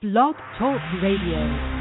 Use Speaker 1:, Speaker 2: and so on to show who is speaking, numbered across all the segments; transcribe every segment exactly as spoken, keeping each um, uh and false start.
Speaker 1: Blog Talk Radio.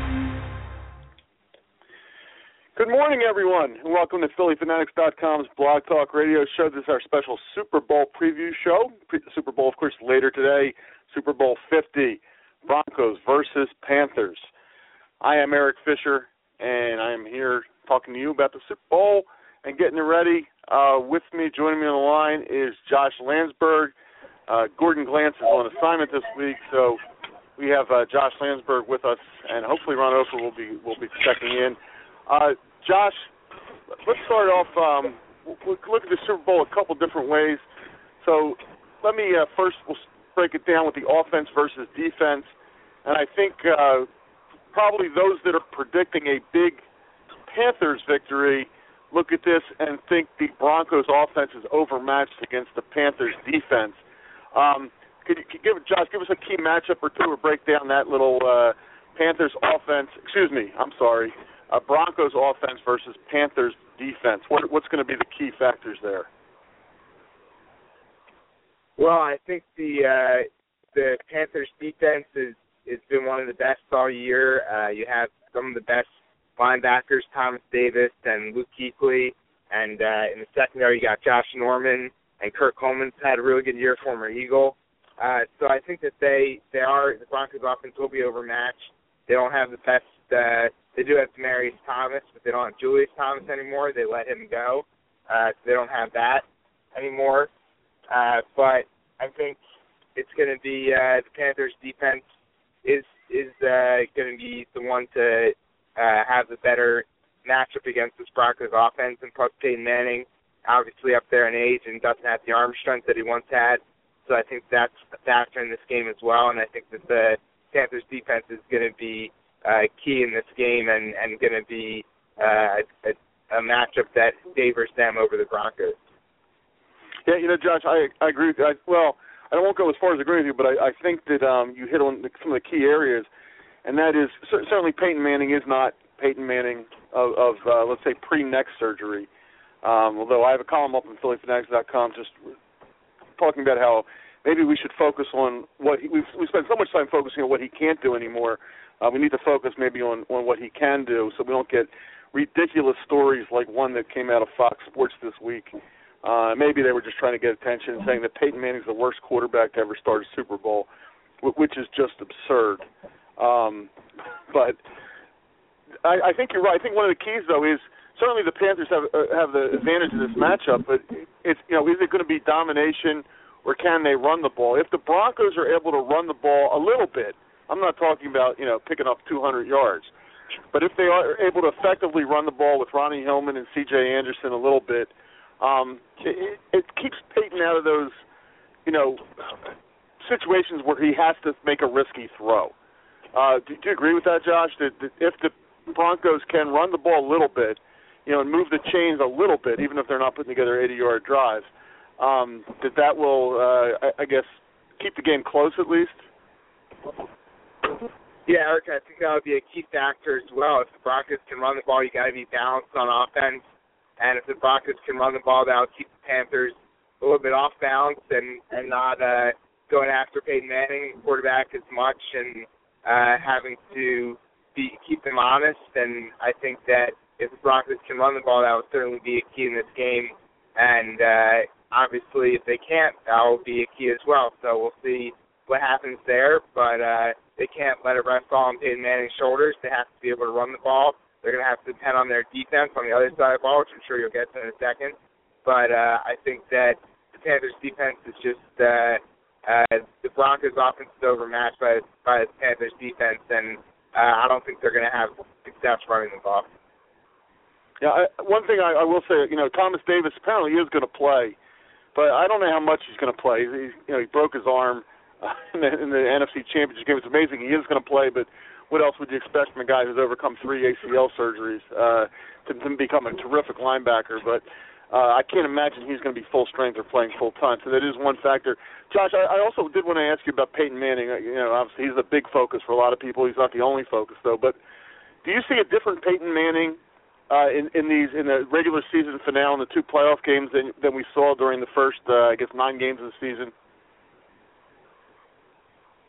Speaker 2: Good morning, everyone, and welcome to Philly Fanatics dot com's Blog Talk Radio show. This is our special Super Bowl preview show. Pre- Super Bowl, of course, later today, Super Bowl fifty, Broncos versus Panthers. I am Eric Fisher, and I am here talking to you about the Super Bowl and getting it ready. Uh, with me, joining me on the line is Josh Landsberg. Uh, Gordon Glantz is on assignment this week, so we have uh, Josh Landsberg with us, and hopefully Ron Ofer will be will be checking in. Uh, Josh, let's start off. Um, we'll look at the Super Bowl a couple different ways. So let me uh, first we'll break it down with the offense versus defense, and I think uh, probably those that are predicting a big Panthers victory look at this and think the Broncos offense is overmatched against the Panthers defense. Um, could you could give Josh give us a key matchup or two, or break down that little uh, Panthers offense? Excuse me, I'm sorry, uh, Broncos offense versus Panthers defense. What what's going to be the key factors there?
Speaker 3: Well, I think the uh, the Panthers defense is has been one of the best all year. Uh, you have some of the best linebackers, Thomas Davis and Luke Kuechly, and uh, in the secondary you got Josh Norman. And Kurt Coleman's had a really good year, former Eagle. Uh, so I think that they, they are, the Broncos offense will be overmatched. They don't have the best, uh, they do have Demaryius Thomas, but they don't have Julius Thomas anymore. They let him go. Uh, so they don't have that anymore. Uh, but I think it's going to be, uh, the Panthers defense is, is uh, going to be the one to uh, have the better matchup against this Broncos offense, and plus Peyton Manning, obviously up there in age and doesn't have the arm strength that he once had. So I think that's a factor in this game as well, and I think that the Panthers defense is going to be uh, key in this game and, and going to be uh, a, a matchup that favors them over the Broncos.
Speaker 2: Yeah, you know, Josh, I, I agree with you. I, well, I won't go as far as agreeing with you, but I, I think that um, you hit on some of the key areas, and that is certainly Peyton Manning is not Peyton Manning of, of uh, let's say, pre-neck surgery. Um, although I have a column up on Philly Fanatics dot com just talking about how maybe we should focus on what he, we've, we spend so much time focusing on what he can't do anymore. Uh, we need to focus maybe on, on what he can do, so we don't get ridiculous stories like one that came out of Fox Sports this week. Uh, maybe they were just trying to get attention, saying that Peyton Manning's the worst quarterback to ever start a Super Bowl, which is just absurd. Um, but I, I think you're right. I think one of the keys, though, is certainly the Panthers have uh, have the advantage of this matchup, but it's, you know, is it going to be domination or can they run the ball? If the Broncos are able to run the ball a little bit, I'm not talking about, you know, picking up two hundred yards, but if they are able to effectively run the ball with Ronnie Hillman and C J Anderson a little bit, um, it, it keeps Peyton out of those, you know, situations where he has to make a risky throw. Uh, do, do you agree with that, Josh? That, that if the Broncos can run the ball a little bit, you know, and move the chains a little bit, even if they're not putting together eighty-yard drives, um, that that will, uh, I, I guess, keep the game close at least?
Speaker 3: Yeah, Eric, I think that would be a key factor as well. If the Broncos can run the ball, you got to be balanced on offense. And if the Broncos can run the ball, that will keep the Panthers a little bit off balance and, and not uh, going after Peyton Manning, quarterback, as much, and uh, having to be, keep them honest. And I think that if the Broncos can run the ball, that will certainly be a key in this game. And uh, obviously, if they can't, that will be a key as well. So we'll see what happens there. But uh, they can't let it rest all on Peyton Manning's shoulders. They have to be able to run the ball. They're going to have to depend on their defense on the other side of the ball, which I'm sure you'll get to in a second. But uh, I think that the Panthers' defense is just uh, uh, the Broncos' offense is overmatched by, by the Panthers' defense, and uh, I don't think they're going to have success running the ball.
Speaker 2: Yeah, I, one thing I, I will say, you know, Thomas Davis apparently is going to play, but I don't know how much he's going to play. He's, you know, he broke his arm uh, in, the, in the N F C Championship game. It's amazing he is going to play, but what else would you expect from a guy who's overcome three A C L surgeries uh, to, to become a terrific linebacker? But uh, I can't imagine he's going to be full strength or playing full time. So that is one factor. Josh, I, I also did want to ask you about Peyton Manning. You know, obviously he's a big focus for a lot of people. He's not the only focus, though. But do you see a different Peyton Manning Uh, in, in these in the regular season finale and the two playoff games than, than we saw during the first, uh, I guess, nine games of the season?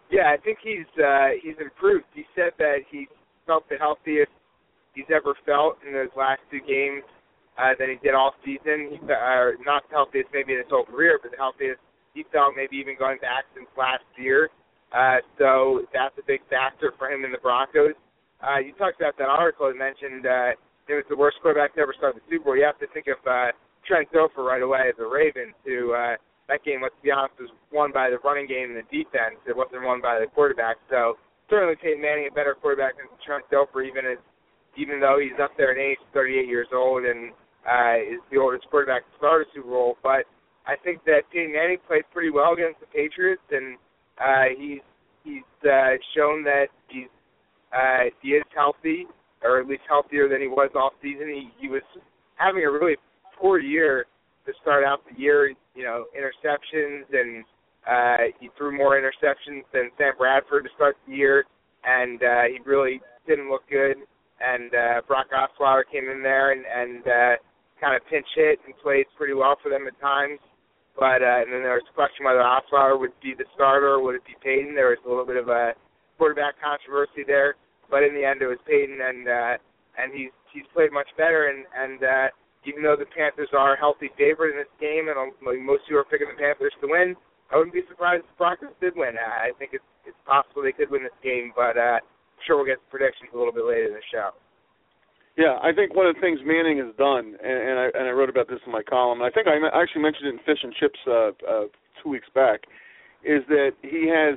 Speaker 3: Yeah, I think he's uh, he's improved. He said that he felt the healthiest he's ever felt in those last two games uh, than he did all season. He, uh, not the healthiest maybe in his whole career, but the healthiest he felt maybe even going back since last year. Uh, so that's a big factor for him in the Broncos. Uh, you talked about that article that mentioned uh, it was the worst quarterback to ever start the Super Bowl. You have to think of uh, Trent Dilfer right away as a Ravens, who uh, that game, let's be honest, was won by the running game and the defense. It wasn't won by the quarterback. So certainly Peyton Manning a better quarterback than Trent Dilfer, even as even though he's up there in age, thirty-eight years old, and uh, is the oldest quarterback to start a Super Bowl. But I think that Peyton Manning played pretty well against the Patriots, and uh, he's he's uh, shown that he's uh, he is healthy, or at least healthier than he was all season. He he was having a really poor year to start out the year. You know, interceptions, and uh, he threw more interceptions than Sam Bradford to start the year, and uh, he really didn't look good. And uh, Brock Osweiler came in there and, and uh, kind of pinch hit and played pretty well for them at times. But uh, and then there was a question whether Osweiler would be the starter or would it be Peyton. There was a little bit of a quarterback controversy there, but in the end it was Peyton, and uh, and he's he's played much better. And and uh, even though the Panthers are a healthy favorite in this game, and most people are picking the Panthers to win, I wouldn't be surprised if the Broncos did win. I think it's it's possible they could win this game, but uh, I'm sure we'll get the predictions a little bit later in the show.
Speaker 2: Yeah, I think one of the things Manning has done, and, and I and I wrote about this in my column, and I think I actually mentioned it in Fish and Chips uh, uh, two weeks back, is that he has.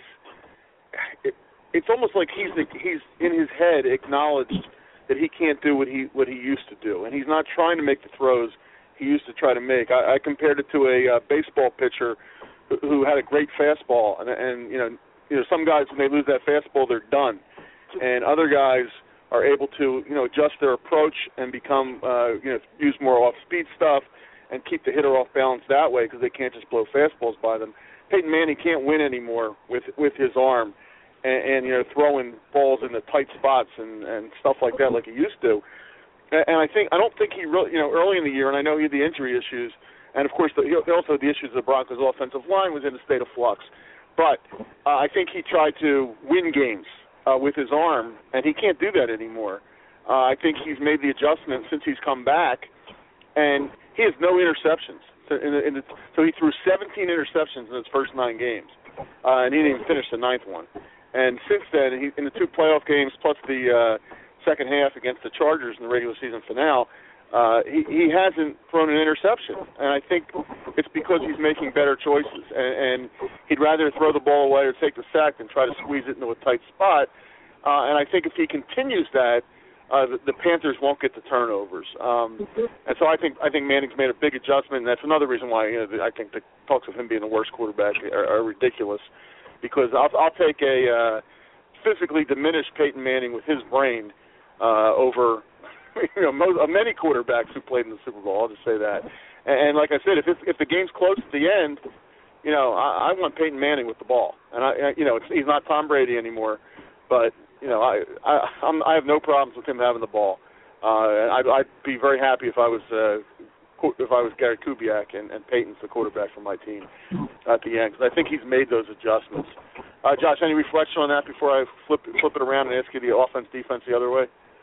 Speaker 2: It, it's almost like he's he's in his head acknowledged that he can't do what he what he used to do, and he's not trying to make the throws he used to try to make. I, I compared it to a uh, baseball pitcher who, who had a great fastball, and, and you know, you know, some guys when they lose that fastball, they're done, and other guys are able to, you know, adjust their approach and become, uh, you know, use more off-speed stuff and keep the hitter off balance that way because they can't just blow fastballs by them. Peyton Manning can't win anymore with with his arm. And, and, you know, throwing balls in the tight spots and, and stuff like that like he used to. And, and I think I don't think he really, you know, early in the year, and I know he had the injury issues, and, of course, the, he also the issues of the Broncos' offensive line was in a state of flux. But uh, I think he tried to win games uh, with his arm, and he can't do that anymore. Uh, I think he's made the adjustment since he's come back, and he has no interceptions. So, in the, in the, so he threw seventeen interceptions in his first nine games, uh, and he didn't even finish the ninth one. And since then, he, in the two playoff games plus the uh, second half against the Chargers in the regular season finale, uh, he, he hasn't thrown an interception. And I think it's because he's making better choices. And, and he'd rather throw the ball away or take the sack than try to squeeze it into a tight spot. Uh, and I think if he continues that, uh, the, the Panthers won't get the turnovers. Um, and so I think I think Manning's made a big adjustment, and that's another reason why, you know, I think the talks of him being the worst quarterback are, are ridiculous. Because I'll, I'll take a uh, physically diminished Peyton Manning with his brain uh, over, you know, most, uh, many quarterbacks who played in the Super Bowl. I'll just say that. And, and like I said, if it's, if the game's close at the end, you know, I, I want Peyton Manning with the ball. And I, you know, it's, he's not Tom Brady anymore, but you know, I I, I'm, I have no problems with him having the ball. Uh, I'd, I'd be very happy if I was. Uh, if I was Gary Kubiak and, and Peyton's the quarterback for my team at the end, because I think he's made those adjustments. Uh, Josh, any reflection on that before I flip flip it around and ask you the offense, defense the other way?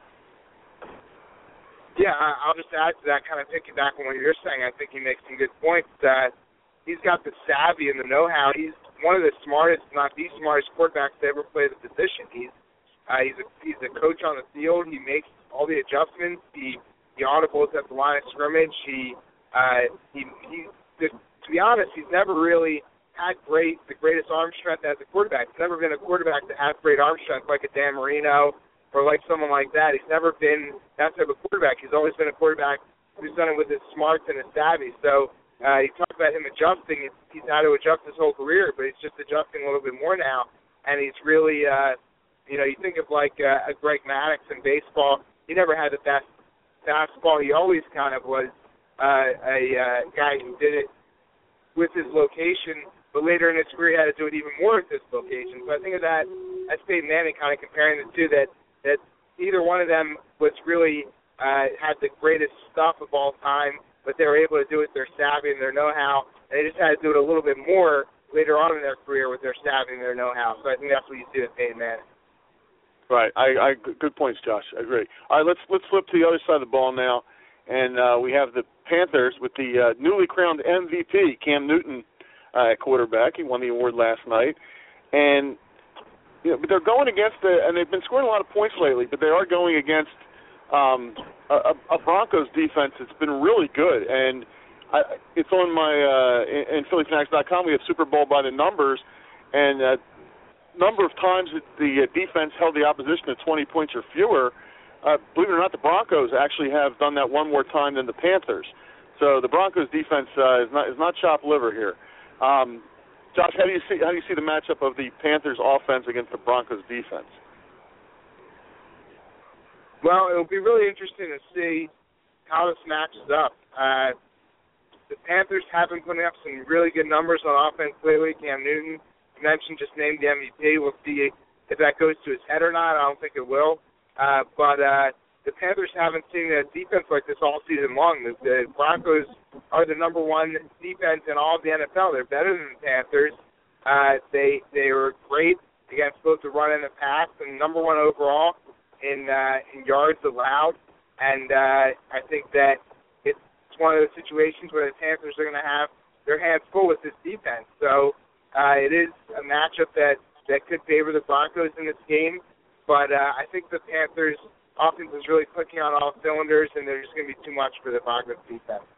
Speaker 3: Yeah, I'll just add to that, kind of piggyback on what you're saying. I think he makes some good points. Uh, he's got the savvy and the know-how. He's one of the smartest, not the smartest quarterbacks to ever play the position. He's uh, he's a, he's a coach on the field. He makes all the adjustments. He The audibles at the line of scrimmage. He, uh, he, he. To be honest, he's never really had great, the greatest arm strength as a quarterback. He's never been a quarterback that has great arm strength like a Dan Marino or like someone like that. He's never been that type of quarterback. He's always been a quarterback who's done it with his smarts and his savvy. So uh, you talk about him adjusting. He's had to adjust his whole career, but he's just adjusting a little bit more now. And he's really, uh, you know, you think of like uh, a Greg Maddux in baseball. He never had the best fastball. He always kind of was uh, a uh, guy who did it with his location, but later in his career he had to do it even more with his location. So I think of that as Peyton Manning, kind of comparing the two, that, that either one of them was really uh, had the greatest stuff of all time, but they were able to do it with their savvy and their know-how, and they just had to do it a little bit more later on in their career with their stabbing, their know-how. So I think that's what you see with Peyton Manning.
Speaker 2: Right. I, I good points, Josh. I agree. All right, let's let's flip to the other side of the ball now, and uh, we have the Panthers with the uh, newly crowned M V P, Cam Newton, uh, at quarterback. He won the award last night, and you know, but they're going against the, and they've been scoring a lot of points lately, but they are going against um, a, a Broncos defense that's been really good, and I, it's on my uh, in, in Philly Fanatics dot com. We have Super Bowl by the numbers, and uh, number of times that the uh, defense held the opposition to twenty points or fewer. Uh, believe it or not, the Broncos actually have done that one more time than the Panthers. So the Broncos defense uh, is not is not chopped liver here. Um, Josh, how do you see how do you see the matchup of the Panthers offense against the Broncos defense?
Speaker 3: Well, it'll be really interesting to see how this matches up. Uh, the Panthers have been putting up some really good numbers on offense lately. Cam Newton, you mentioned, just named the M V P. We'll see if that goes to his head or not. I don't think it will. Uh, but uh, the Panthers haven't seen a defense like this all season long. The, the Broncos are the number one defense in all of the N F L. They're better than the Panthers. Uh, they they were great against both the run and the pass, and number one overall in uh, in yards allowed. And uh, I think that it's one of those situations where the Panthers are going to have their hands full with this defense. So Uh, it is a matchup that, that could favor the Broncos in this game, but uh, I think the Panthers' offense is really clicking on all cylinders, and there's going to be too much for the Broncos defense.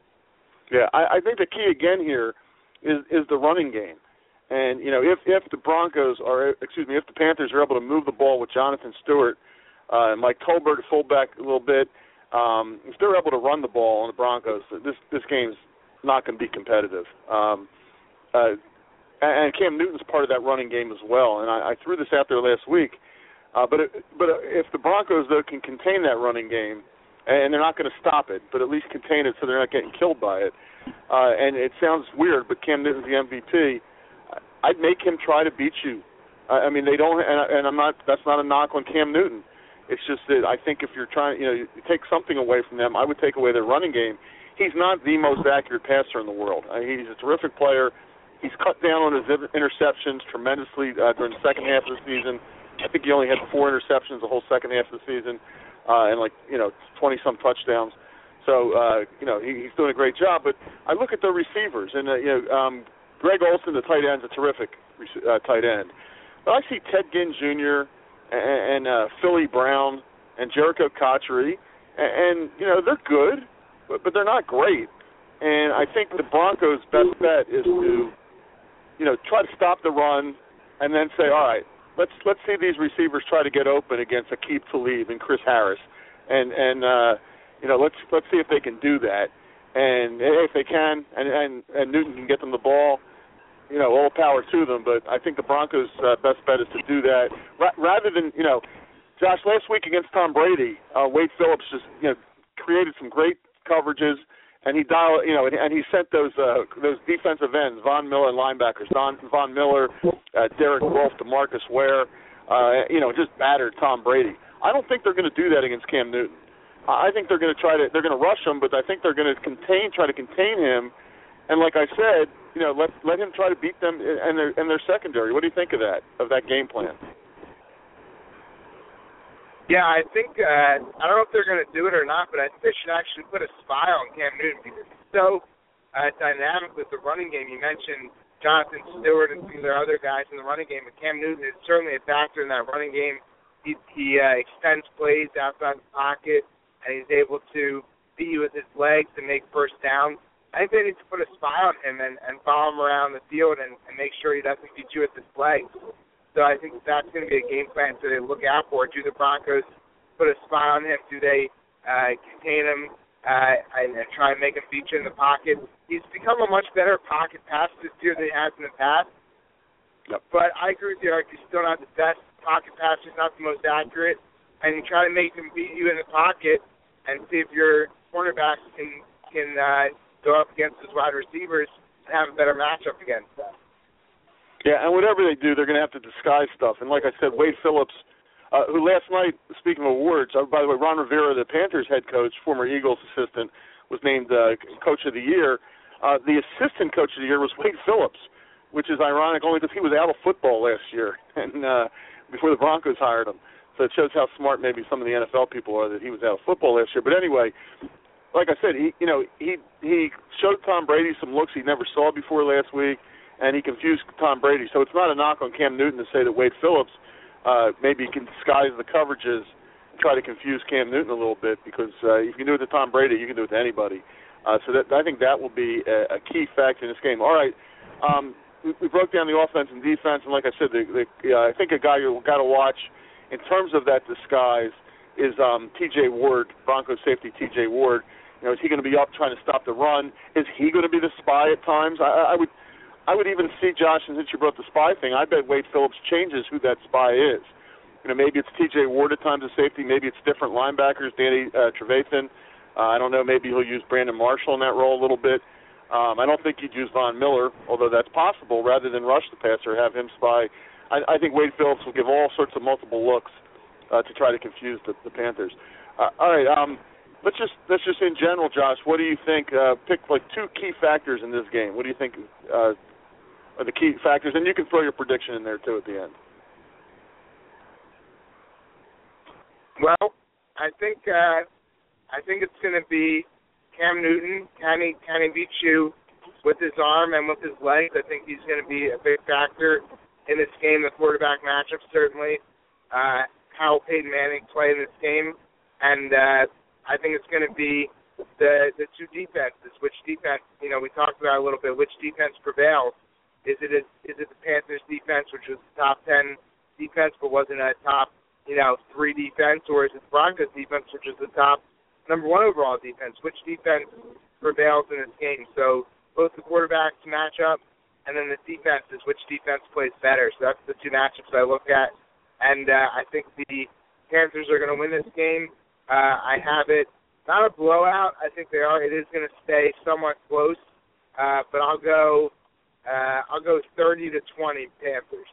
Speaker 2: Yeah, I, I think the key again here is is the running game, and you know if if the Broncos are excuse me if the Panthers are able to move the ball with Jonathan Stewart, uh, and Mike Tolbert fullback a little bit, um, if they're able to run the ball on the Broncos, this this game's not going to be competitive. Um, uh, And Cam Newton's part of that running game as well. And I, I threw this out there last week. Uh, but it, but if the Broncos, though, can contain that running game, and they're not going to stop it, but at least contain it so they're not getting killed by it. Uh, and it sounds weird, but Cam Newton's the M V P. I'd make him try to beat you. I mean, they don't, and, and I'm not. That's not a knock on Cam Newton. It's just that I think if you're trying, you know, you take something away from them, I would take away their running game. He's not the most accurate passer in the world. I mean, he's a terrific player. He's cut down on his interceptions tremendously uh, during the second half of the season. I think he only had four interceptions the whole second half of the season, uh, and like you know, twenty-some touchdowns. So uh, you know, he, he's doing a great job. But I look at the receivers, and uh, you know, um, Greg Olsen, the tight end, is a terrific uh, tight end. But I see Ted Ginn Junior and, and uh, Philly Brown and Jericho Cotchery, and, and you know, they're good, but, but they're not great. And I think the Broncos' best bet is to you know, try to stop the run, and then say, all right, let's let's see these receivers try to get open against Aqib Talib and Chris Harris, and and uh, you know, let's let's see if they can do that, and if they can, and and, and Newton can get them the ball, you know, all power to them. But I think the Broncos' uh, best bet is to do that Ra- rather than you know, Josh, last week against Tom Brady, uh, Wade Phillips just you know created some great coverages. And he dial, you know, and, and he sent those uh, those defensive ends, Von Miller and linebackers, Don Von Miller, uh, Derek Wolfe, DeMarcus Ware, uh, you know, just battered Tom Brady. I don't think they're going to do that against Cam Newton. I think they're going to try to they're going to rush him, but I think they're going to contain, try to contain him. And like I said, you know, let let him try to beat them and their and their secondary. What do you think of that of that game plan?
Speaker 3: Yeah, I think, uh, I don't know if they're going to do it or not, but I think they should actually put a spy on Cam Newton because he's so uh, dynamic with the running game. You mentioned Jonathan Stewart and some of their other guys in the running game, but Cam Newton is certainly a factor in that running game. He, he uh, extends plays outside the pocket, and he's able to beat you with his legs and make first downs. I think they need to put a spy on him and, and follow him around the field and, and make sure he doesn't beat you with his legs. So I think that's going to be a game plan to look out for. Do the Broncos put a spy on him? Do they uh, contain him uh, and, and try and make him feature in the pocket? He's become a much better pocket passer this year than he has in the past. Yep. But I agree with you, Eric. He's still not the best pocket passer. He's not the most accurate. And you try to make him beat you in the pocket and see if your cornerbacks can, can uh, go up against his wide receivers and have a better matchup against them.
Speaker 2: Yeah, and whatever they do, they're going to have to disguise stuff. And like I said, Wade Phillips, uh, who last night, speaking of awards, uh, by the way, Ron Rivera, the Panthers head coach, former Eagles assistant, was named uh, Coach of the Year. Uh, the assistant Coach of the Year was Wade Phillips. which is ironic only because he was out of football last year and uh, before the Broncos hired him. So it shows how smart maybe some of the N F L people are that he was out of football last year. But anyway, like I said, he you know he he showed Tom Brady some looks he never saw before last week, and he confused Tom Brady. So it's not a knock on Cam Newton to say that Wade Phillips uh, maybe can disguise the coverages and try to confuse Cam Newton a little bit, because uh, if you can do it to Tom Brady, you can do it to anybody. Uh, so that I think that will be a, a key factor in this game. All right. Um, we, we broke down the offense and defense, and like I said, the, the, uh, I think a guy you've got to watch in terms of that disguise is um, T J Ward, Broncos safety T J Ward. You know, is he going to be up trying to stop the run? Is he going to be the spy at times? I, I would, I would even see, Josh, and since you brought the spy thing, I bet Wade Phillips changes who that spy is. You know, maybe it's T J Ward at times as safety. Maybe it's different linebackers, Danny uh, Trevathan. Uh, I don't know. Maybe he'll use Brandon Marshall in that role a little bit. Um, I don't think he'd use Von Miller, although that's possible, rather than rush the passer, have him spy. I, I think Wade Phillips will give all sorts of multiple looks uh, to try to confuse the, the Panthers. Uh, all right, um, let's just let's just in general, Josh. What do you think? Uh, pick like two key factors in this game. What do you think uh, are the key factors? And you can throw your prediction in there too at the end.
Speaker 3: Well, I think uh, I think it's going to be Cam Newton. Can he can he beat you with his arm and with his legs? I think he's going to be a big factor in this game. The quarterback matchup, certainly. Uh, how Peyton Manning play in this game, and uh, I think it's going to be the the two defenses. Which defense? You know, we talked about a little bit. Which defense prevails? Is it a, is it the Panthers defense, which was the top ten defense, but wasn't a top you know three defense, or is it the Broncos defense, which is the top number one overall defense? Which defense prevails in this game? So both the quarterbacks match up, and then the defenses, which defense plays better. So that's the two matchups I look at. And uh, I think the Panthers are going to win this game. Uh, I have it not a blowout. I think they are. It is going to stay somewhat close, uh, but I'll go. Uh, I'll go thirty to twenty Panthers.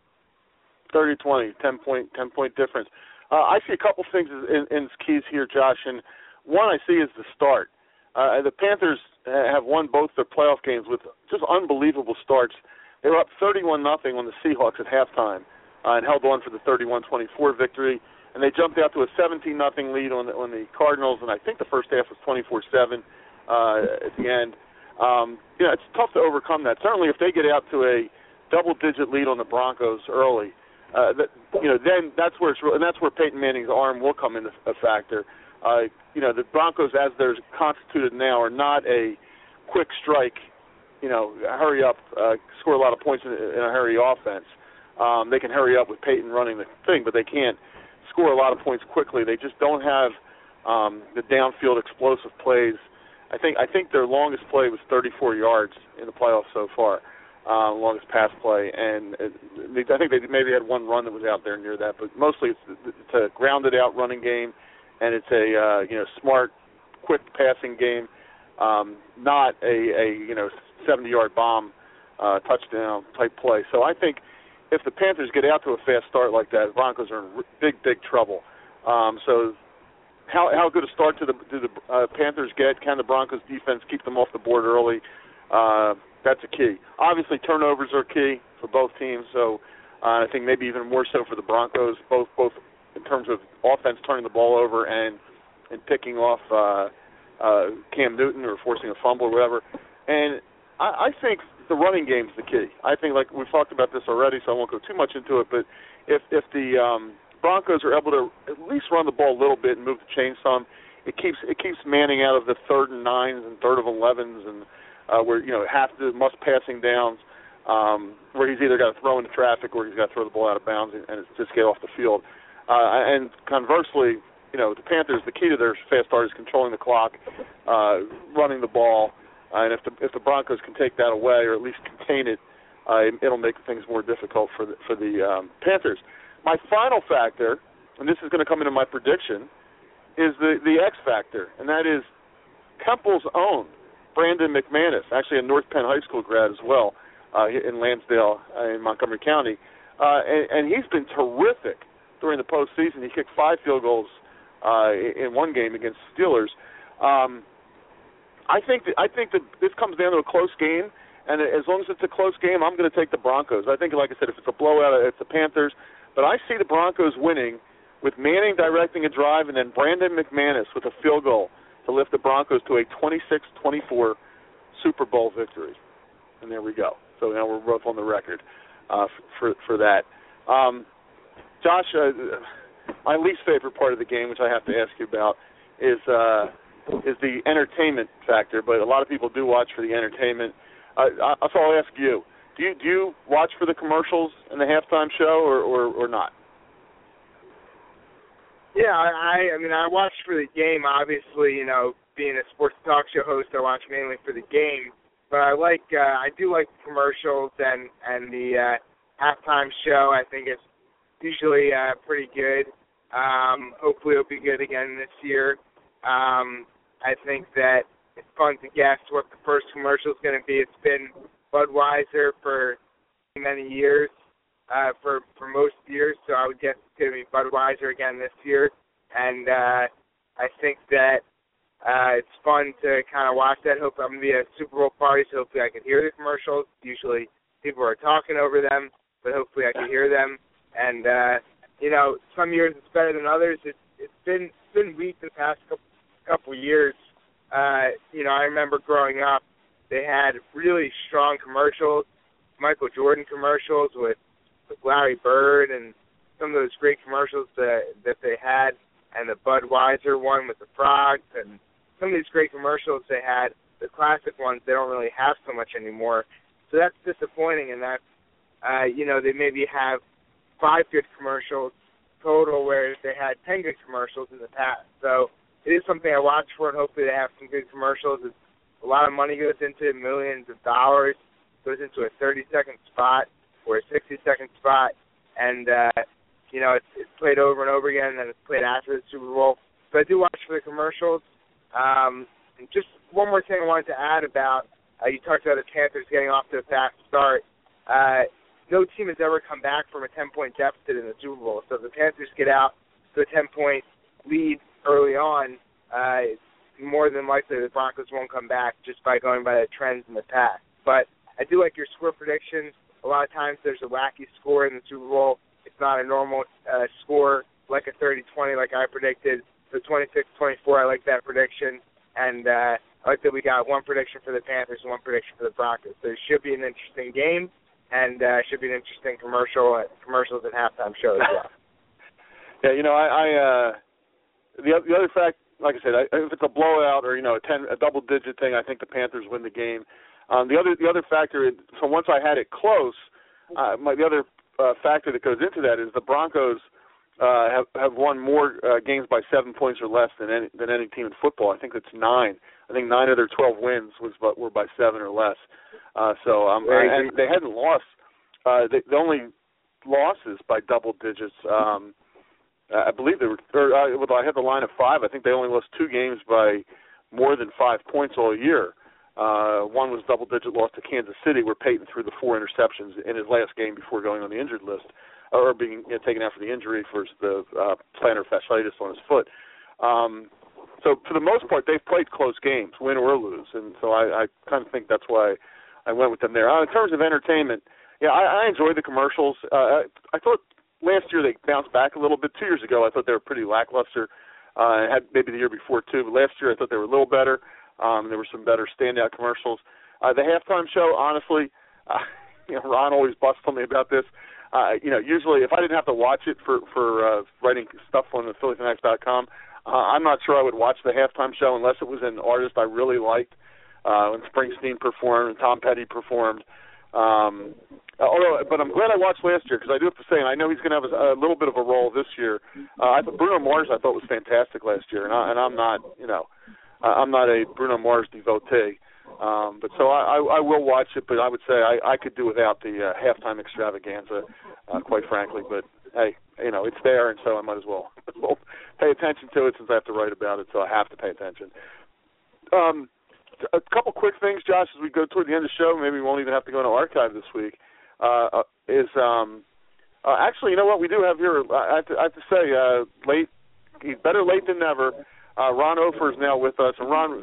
Speaker 2: thirty twenty, ten point, ten point difference. Uh, I see a couple things in, in keys here, Josh, and one I see is the start. Uh, the Panthers have won both their playoff games with just unbelievable starts. They were up thirty-one nothing on the Seahawks at halftime uh, and held on for the thirty-one twenty-four victory. And they jumped out to a seventeen nothing lead on the, on the Cardinals, and I think the first half was twenty-four seven uh, at the end. Um, you know, it's tough to overcome that. Certainly if they get out to a double-digit lead on the Broncos early, uh, that, you know, then that's where it's, and that's where Peyton Manning's arm will come into a factor. Uh, you know, the Broncos, as they're constituted now, are not a quick strike, you know, hurry up, uh, score a lot of points in, in a hurry offense. Um, they can hurry up with Peyton running the thing, but they can't score a lot of points quickly. They just don't have um, the downfield explosive plays. I think I think their longest play was thirty-four yards in the playoffs so far, uh, longest pass play, and it, I think they maybe had one run that was out there near that, but mostly it's, it's a grounded out running game, and it's a uh, you know smart, quick passing game, um, not a, a you know seventy-yard bomb uh, touchdown type play. So I think if the Panthers get out to a fast start like that, the Broncos are in big big trouble. Um, so. How how good a start do the do the uh, Panthers get? Can the Broncos defense keep them off the board early? Uh, that's a key. Obviously, turnovers are key for both teams. So uh, I think maybe even more so for the Broncos, both both in terms of offense turning the ball over and and picking off uh, uh, Cam Newton or forcing a fumble or whatever. And I, I think the running game's the key. I think like we've talked about this already, so I won't go too much into it. But if if the um, Broncos are able to at least run the ball a little bit and move the chain some, it keeps it keeps Manning out of the third and nines and third of elevens and uh, where you know half the must passing downs um, where he's either got to throw into traffic or he's got to throw the ball out of bounds and, and just get off the field. Uh, and conversely, you know the Panthers, the key to their fast start is controlling the clock, uh, running the ball, uh, and if the if the Broncos can take that away or at least contain it, uh, it'll make things more difficult for the, for the um, Panthers. My final factor, and this is going to come into my prediction, is the, the X factor, and that is Temple's own Brandon McManus, actually a North Penn High School grad as well, uh, in Lansdale uh, in Montgomery County. Uh, and, and he's been terrific during the postseason. He kicked five field goals uh, in one game against the Steelers. Um, I think that, I think that this comes down to a close game, And as long as it's a close game, I'm going to take the Broncos. I think, like I said, if it's a blowout, it's the Panthers. But I see the Broncos winning with Manning directing a drive and then Brandon McManus with a field goal to lift the Broncos to a twenty-six twenty-four Super Bowl victory. And there we go. So now we're both on the record uh, for for that. Um, Josh, uh, my least favorite part of the game, which I have to ask you about, is uh, is the entertainment factor. But a lot of people do watch for the entertainment. Uh, so I'll ask you: Do you do you watch for the commercials in the halftime show, or, or, or not?
Speaker 3: Yeah, I I mean I watch for the game. Obviously, you know, being a sports talk show host, I watch mainly for the game. But I like uh, I do like the commercials and and the uh, halftime show. I think it's usually uh, pretty good. Um, hopefully, it'll be good again this year. Um, I think that it's fun to guess what the first commercial is going to be. It's been Budweiser for many years, uh, for for most years. So I would guess it's going to be Budweiser again this year. And uh, I think that. Uh, it's fun to kind of watch that. Hope I'm going to be at a Super Bowl party, so hopefully I can hear the commercials. Usually people are talking over them, but hopefully I can hear them. And, uh, you know, some years it's better than others. It's, it's been it's been weak the past couple, couple years. Uh, you know, I remember growing up, they had really strong commercials, Michael Jordan commercials with, with Larry Bird and some of those great commercials that, that they had, and the Budweiser one with the frogs, and some of these great commercials they had, the classic ones, they don't really have so much anymore. So that's disappointing, and that's, uh, you know, they maybe have five good commercials total, whereas they had ten good commercials in the past. So it is something I watch for, and hopefully they have some good commercials. It's, a lot of money goes into it, millions of dollars, goes into a thirty-second spot or a sixty-second spot, and, uh, you know, it's, it's played over and over again, and then it's played after the Super Bowl. So I do watch for the commercials. Um, and just one more thing I wanted to add about, uh, you talked about the Panthers getting off to a fast start. Uh, no team has ever come back from a ten-point deficit in the Super Bowl. So if the Panthers get out to a ten-point lead early on, uh, it's more than likely the Broncos won't come back just by going by the trends in the past. But I do like your score predictions. A lot of times there's a wacky score in the Super Bowl. It's not a normal uh, score like a thirty twenty like I predicted. So twenty-six twenty-four, I like that prediction. And uh, I like that we got one prediction for the Panthers and one prediction for the Broncos. So it should be an interesting game, and uh, should be an interesting commercial, uh, commercials and halftime show as well.
Speaker 2: Yeah, you know, I, I uh, the, the other fact, like I said, I, if it's a blowout or, you know, a, ten, a double-digit thing, I think the Panthers win the game. Um, the other the other factor, so once I had it close, uh, my, the other uh, factor that goes into that is the Broncos Uh, have have won more uh, games by seven points or less than any than any team in football. I think it's nine. I think nine of their twelve wins was but were by seven or less. Uh, so um, I, and they hadn't lost. Uh, they, the only losses by double digits. Um, I believe they were. Or, uh, well, I had the line of five. I think they only lost two games by more than five points all year. Uh, one was double-digit loss to Kansas City, where Peyton threw the four interceptions in his last game before going on the injured list, or being you know, taken out for the injury for the uh, plantar fasciitis on his foot. Um, so for the most part, they've played close games, win or lose, and so I, I kind of think that's why I went with them there. Uh, in terms of entertainment, yeah, I, I enjoyed the commercials. Uh, I, I thought last year they bounced back a little bit. Two years ago, I thought they were pretty lackluster. Uh, had maybe the year before too, but last year I thought they were a little better. Um, there were some better standout commercials. Uh, the halftime show, honestly, uh, you know, Ron always busts on me about this. Uh, you know, usually if I didn't have to watch it for for uh, writing stuff on the Philly Fanatics dot com, uh, I'm not sure I would watch the halftime show unless it was an artist I really liked. Uh, when Springsteen performed and Tom Petty performed. Um, although, but I'm glad I watched last year because I do have to say, and I know he's going to have a, a little bit of a role this year. Uh, I thought Bruno Mars I thought was fantastic last year, and, I, and I'm not, you know. I'm not a Bruno Mars devotee, um, but so I, I, I will watch it. But I would say I, I could do without the uh, halftime extravaganza, uh, quite frankly. But hey, you know it's there, and so I might as well, well pay attention to it since I have to write about it. So I have to pay attention. Um, a couple quick things, Josh, as we go toward the end of the show. Maybe we won't even have to go into archive this week. Uh, is um, uh, actually, you know what we do have here? I have to, I have to say, uh, late, better late than never. Uh, Ron Ofer is now with us. And Ron,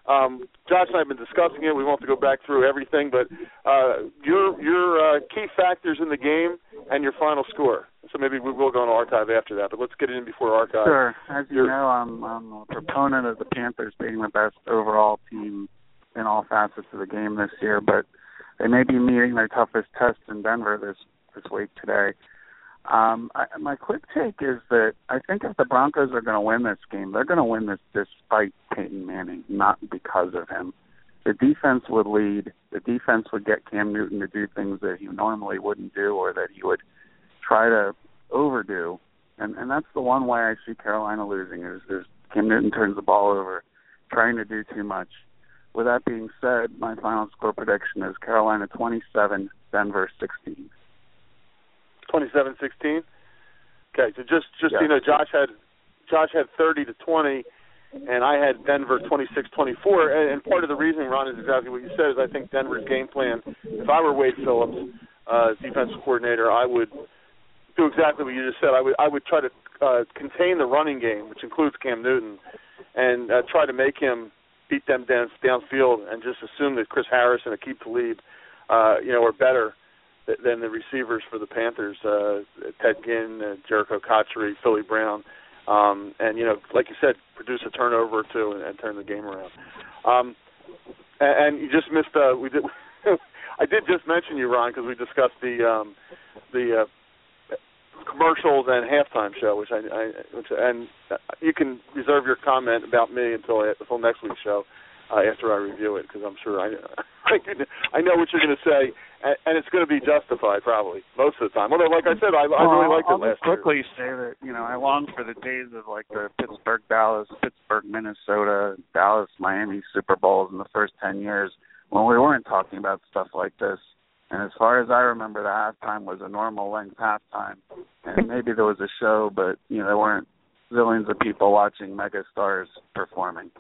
Speaker 2: Um, Josh and I have been discussing it. We won't have to go back through everything, but uh, your your uh, key factors in the game and your final score. So maybe we will go on archive after that, but let's get it in before archive.
Speaker 1: Sure. As you
Speaker 2: You're,
Speaker 1: know, I'm, I'm a proponent of the Panthers being the best overall team in all facets of the game this year, but they may be meeting their toughest test in Denver this, this week today. Um, I, my quick take is that I think if the Broncos are going to win this game, they're going to win this despite Peyton Manning, not because of him. The defense would lead. The defense would get Cam Newton to do things that he normally wouldn't do or that he would try to overdo. And, and that's the one way I see Carolina losing is, is Cam Newton turns the ball over, trying to do too much. With that being said, my final score prediction is Carolina twenty-seven, Denver sixteen.
Speaker 2: twenty-seven sixteen. Okay, so just just
Speaker 1: yeah.
Speaker 2: so you know, Josh had Josh had thirty to twenty, and I had Denver twenty-six twenty-four. And, and part of the reason, Ron, is exactly what you said. Is I think Denver's game plan. If I were Wade Phillips, uh, defensive coordinator, I would do exactly what you just said. I would I would try to uh, contain the running game, which includes Cam Newton, and uh, try to make him beat them down downfield, and just assume that Chris Harris and Aqib Talib, uh, you know, are better than the receivers for the Panthers, uh, Ted Ginn, uh, Jericho Cotchery, Philly Brown, um, and, you know, like you said, produce a turnover or two and, and turn the game around. Um, and, and you just missed, uh, we did, I did just mention you, Ron, because we discussed the um, the uh, commercials and halftime show, which I, I which, and you can reserve your comment about me until, until next week's show. Uh, after I review it, because I'm sure I, I know what you're going to say, and, and it's going to be justified probably most of the time. Although, like I said, I, I really liked it
Speaker 1: I'll
Speaker 2: last
Speaker 1: just quickly
Speaker 2: year.
Speaker 1: say that, you know, I long for the days of like the Pittsburgh, Dallas, Pittsburgh, Minnesota, Dallas, Miami Super Bowls in the first ten years when we weren't talking about stuff like this. And as far as I remember, the halftime was a normal length halftime, and maybe there was a show, but you know, there weren't zillions of people watching mega stars performing.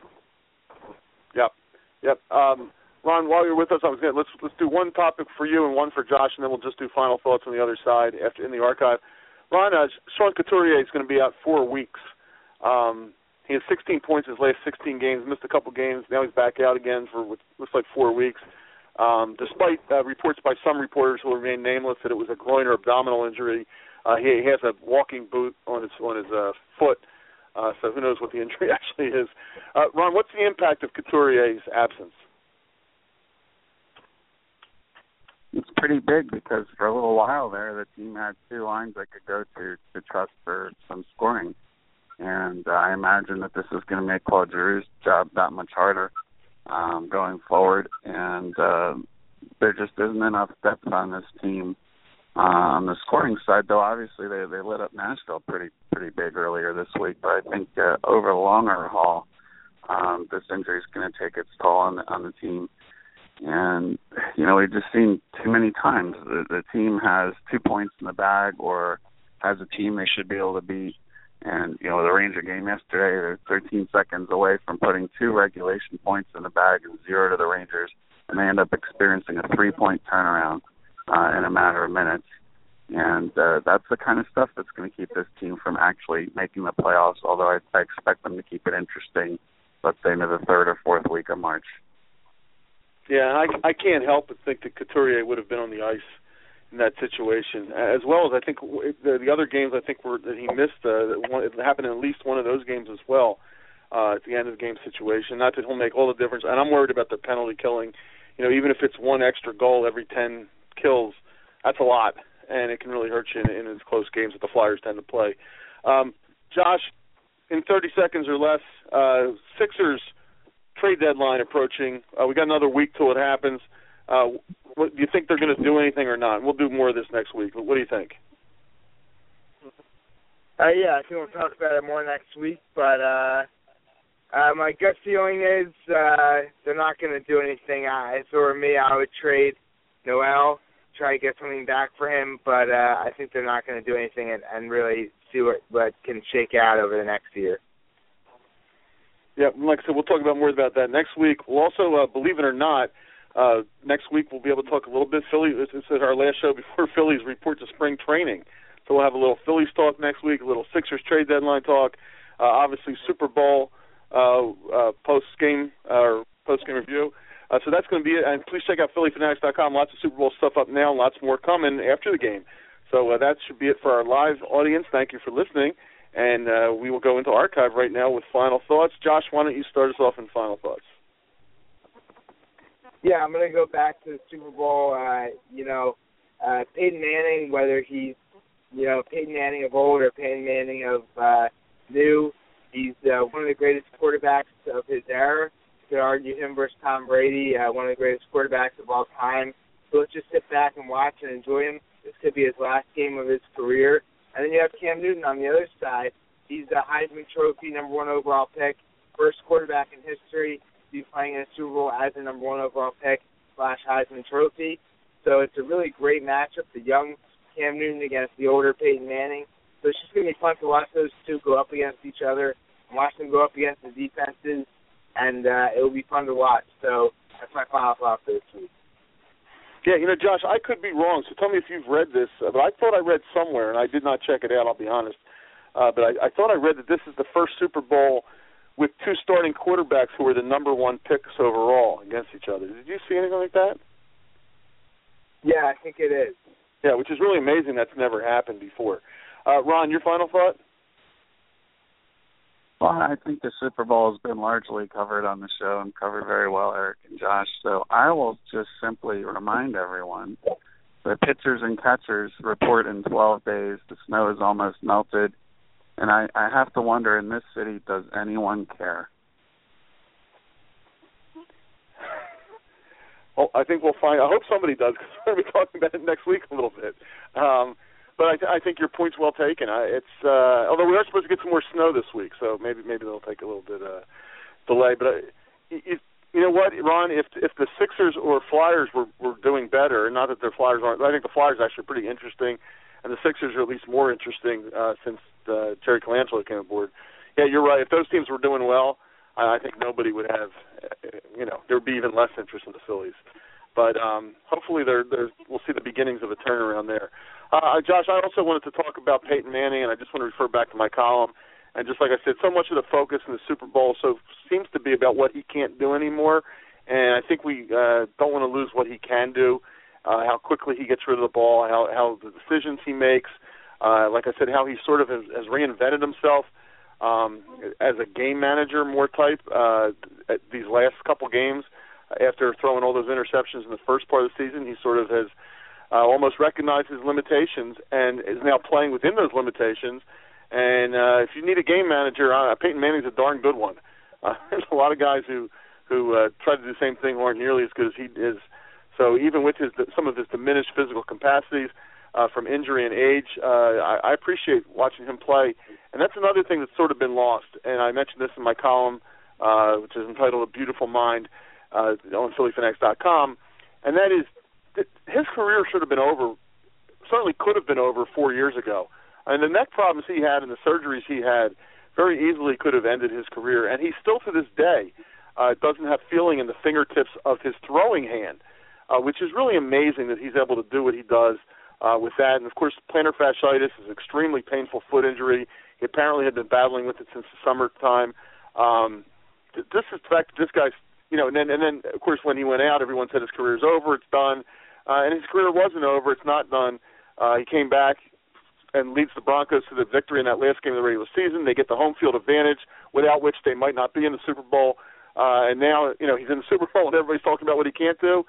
Speaker 2: Yep, yep. Um, Ron, while you're with us, I was going let's let's do one topic for you and one for Josh, and then we'll just do final thoughts on the other side after in the archive. Ron, uh, Sean Couturier is going to be out four weeks. Um, he has sixteen points his last sixteen games, missed a couple games. Now he's back out again for what looks like four weeks. Um, despite uh, reports by some reporters who remain nameless that it was a groin or abdominal injury, uh, he, he has a walking boot on his on his uh, foot. Uh, so who knows what the injury actually is. Uh, Ron, what's the impact of Couturier's absence?
Speaker 1: It's pretty big because for a little while there, the team had two lines they could go to to trust for some scoring. And uh, I imagine that this is going to make Claude Giroux's job that much harder um, going forward. And uh, there just isn't enough depth on this team. Uh, on the scoring side, though, obviously they, they lit up Nashville pretty pretty big earlier this week. But I think uh, over the longer haul, um, this injury is going to take its toll on the, on the team. And, you know, we've just seen too many times the, the team has two points in the bag or has a team they should be able to beat. And, you know, the Ranger game yesterday, they're thirteen seconds away from putting two regulation points in the bag and zero to the Rangers. And they end up experiencing a three-point turnaround uh, in a matter of minutes. And uh, that's the kind of stuff that's going to keep this team from actually making the playoffs, although I, I expect them to keep it interesting, let's say, into the third or fourth week of March.
Speaker 2: Yeah, I, I can't help but think that Couturier would have been on the ice in that situation, as well as I think the, the other games I think were that he missed. Uh, one, it happened in at least one of those games as well uh, at the end of the game situation. Not that he'll make all the difference, and I'm worried about the penalty killing. You know, even if it's one extra goal every ten kills, that's a lot, and it can really hurt you in, in those close games that the Flyers tend to play. Um, Josh, in thirty seconds or less, uh, Sixers trade deadline approaching. Uh, we got another week till it happens. Uh, what, do you think they're going to do anything or not? We'll do more of this next week. But what do you think?
Speaker 3: Uh, yeah, I think we'll talk about it more next week. But uh, uh, my gut feeling is uh, they're not going to do anything. Uh, if it were me, I would trade Noel, try to get something back for him. But uh, I think they're not going to do anything and, and really see what, what can shake out over the next year.
Speaker 2: Yeah, like I said, we'll talk about more about that next week. We'll also, uh, believe it or not, uh, next week we'll be able to talk a little bit Philly. This is our last show before Phillies report to spring training. So we'll have a little Phillies talk next week, a little Sixers trade deadline talk, uh, obviously Super Bowl uh, uh, post-game or post-game review. Uh, so that's going to be it. And please check out Philly Fanatics dot com. Lots of Super Bowl stuff up now, lots more coming after the game. So uh, that should be it for our live audience. Thank you for listening. And uh, we will go into archive right now with final thoughts. Josh, why don't you start us off in final thoughts?
Speaker 3: Yeah, I'm going to go back to the Super Bowl. Uh, you know, uh, Peyton Manning, whether he's, you know, Peyton Manning of old or Peyton Manning of uh, new, he's uh, one of the greatest quarterbacks of his era. You could argue him versus Tom Brady, uh, one of the greatest quarterbacks of all time. So let's just sit back and watch and enjoy him. This could be his last game of his career. And then you have Cam Newton on the other side. He's the Heisman Trophy number one overall pick, first quarterback in history to be playing in a Super Bowl as the number one overall pick slash Heisman Trophy. So it's a really great matchup, the young Cam Newton against the older Peyton Manning. So it's just going to be fun to watch those two go up against each other and watch them go up against the defenses, and uh, it will be fun to watch. So that's my final thought for this week.
Speaker 2: Yeah, you know, Josh, I could be wrong, so tell me if you've read this, uh, but I thought I read somewhere, and I did not check it out, I'll be honest, uh, but I, I thought I read that this is the first Super Bowl with two starting quarterbacks who were the number one picks overall against each other. Did you see anything like that?
Speaker 3: Yeah, I think it is.
Speaker 2: Yeah, which is really amazing. That's never happened before. Uh, Ron, your final thought?
Speaker 1: Well, I think the Super Bowl has been largely covered on the show and covered very well, Eric and Josh. So I will just simply remind everyone that pitchers and catchers report in twelve days. The snow is almost melted. And I, I have to wonder, in this city, does anyone care?
Speaker 2: Well, I think we'll find. I hope somebody does, because we're going to be talking about it next week a little bit. Um, but I, th- I think your point's well taken. I, it's uh, although we are supposed to get some more snow this week, so maybe maybe they'll take a little bit of uh, delay. But uh, you, you know what, Ron? If if the Sixers or Flyers were, were doing better, and not that their Flyers aren't, I think the Flyers are actually pretty interesting, and the Sixers are at least more interesting uh, since uh, Terry Colangelo came aboard. Yeah, you're right. If those teams were doing well, I, I think nobody would have, uh, you know, there would be even less interest in the Phillies. But um, hopefully there, there's, we'll see the beginnings of a turnaround there. Uh, Josh, I also wanted to talk about Peyton Manning, and I just want to refer back to my column. And just like I said, so much of the focus in the Super Bowl so seems to be about what he can't do anymore. And I think we uh, don't want to lose what he can do, uh, how quickly he gets rid of the ball, how, how the decisions he makes. Uh, like I said, how he sort of has, has reinvented himself um, as a game manager more type uh, at these last couple games. After throwing all those interceptions in the first part of the season, he sort of has uh, almost recognized his limitations and is now playing within those limitations. And uh, if you need a game manager, uh, Peyton Manning's a darn good one. Uh, there's a lot of guys who who uh, try to do the same thing who aren't nearly as good as he is. So even with his some of his diminished physical capacities uh, from injury and age, uh, I, I appreciate watching him play. And that's another thing that's sort of been lost. And I mentioned this in my column, uh, which is entitled A Beautiful Mind, Uh, on Philly Fanatics dot com, and that is that his career should have been over, certainly could have been over four years ago. And the neck problems he had and the surgeries he had very easily could have ended his career. And he still to this day uh, doesn't have feeling in the fingertips of his throwing hand, uh, which is really amazing that he's able to do what he does uh, with that. And, of course, plantar fasciitis is an extremely painful foot injury. He apparently had been battling with it since the summertime. Um, this is the fact that this guy's You know, and then, and then, of course, when he went out, everyone said his career is over, it's done. Uh, and his career wasn't over, it's not done. Uh, he came back and leads the Broncos to the victory in that last game of the regular season. They get the home field advantage, without which they might not be in the Super Bowl. Uh, and now, you know, he's in the Super Bowl and everybody's talking about what he can't do.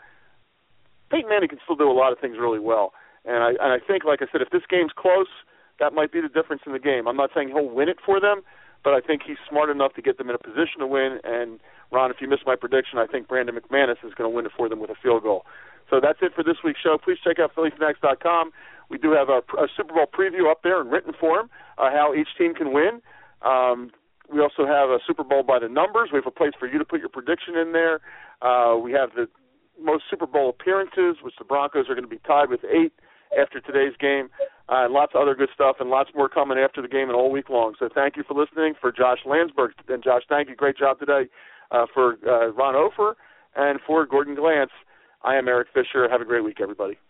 Speaker 2: Peyton Manning can still do a lot of things really well. And I, and I think, like I said, if this game's close, that might be the difference in the game. I'm not saying he'll win it for them, but I think he's smart enough to get them in a position to win. And, Ron, if you missed my prediction, I think Brandon McManus is going to win it for them with a field goal. So that's it for this week's show. Please check out Philly Fanatics dot com. We do have a, a Super Bowl preview up there in written form, uh, how each team can win. Um, we also have a Super Bowl by the numbers. We have a place for you to put your prediction in there. Uh, we have the most Super Bowl appearances, which the Broncos are going to be tied with eight after today's game, uh, and lots of other good stuff, and lots more coming after the game and all week long. So thank you for listening. For Josh Landsberg, and Josh, thank you. Great job today. Uh, for uh, Ron Ofer and for Gordon Glantz, I am Eric Fisher. Have a great week, everybody.